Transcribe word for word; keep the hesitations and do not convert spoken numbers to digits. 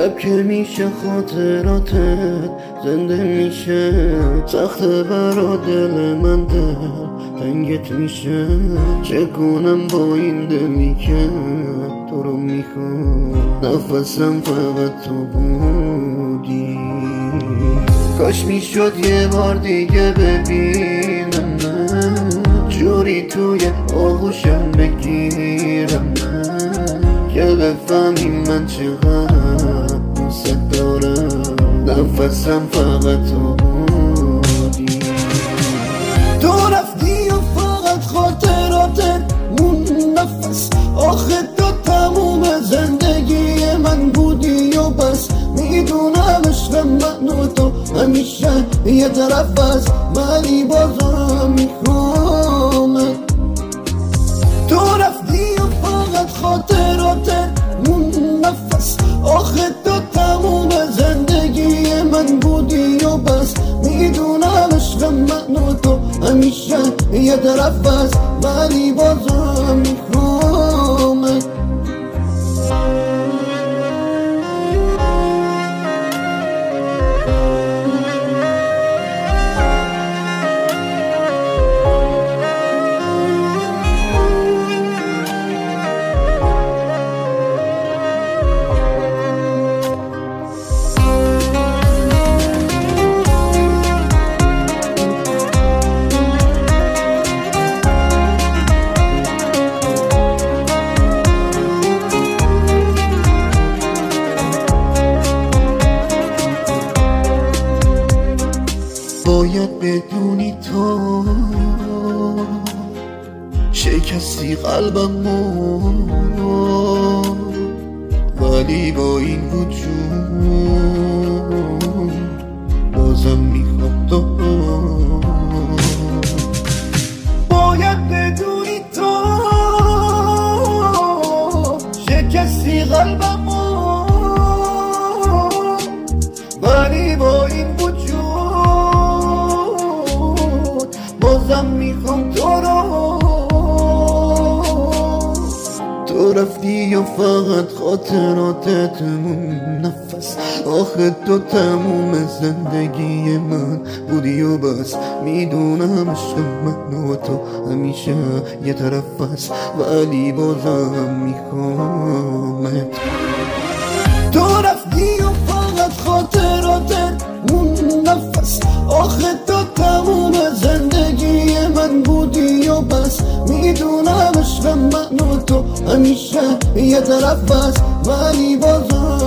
شب که میشه خاطراتت زنده میشه، سخته برا دل من دل تنگت میشه. چه کنم با این دلی که تو رو میخوام، نفسم فقط تو بودی. کاش میشد یه بار دیگه ببینم من، جوری توی آغوشم بگیرم من، که بفهمی من چقدر دوست دارم. نفسم فقط تو بودی. تو رفتی و فقط خاطراتت مون نفس، آخه تو تموم زندگی من بودی و بس. میدونم عشق من و تو همیشه یه طرف است، ولی بازم میخوامت. تو رفتی و فقط خاطراتت مون نفس، آخه تو تموم زندگی من بودی و بس. میدونم عشق من و تو همیشه یه طرف است، ولی بازم میخوامت. باید بدونی تو شکستی قلبمو، ولی با این وجود بازم میخوام تو. باید بدونی تو شکستی قلبمو، ولی با این وجود بازم میخوام تو رو. تو رفتی و فقط خاطراتت مون نفس، آخه تو تموم زندگی من بودی و بس. میدونم عشق من و تو همیشه یه طرف است، ولی بازم میخوامت. تو رفتی و فقط خاطراتت مون نفس، آخه تو تموم زندگی من بودی و بس. میدونم عشق من و تو همیشه یه طرف است، ولی بازم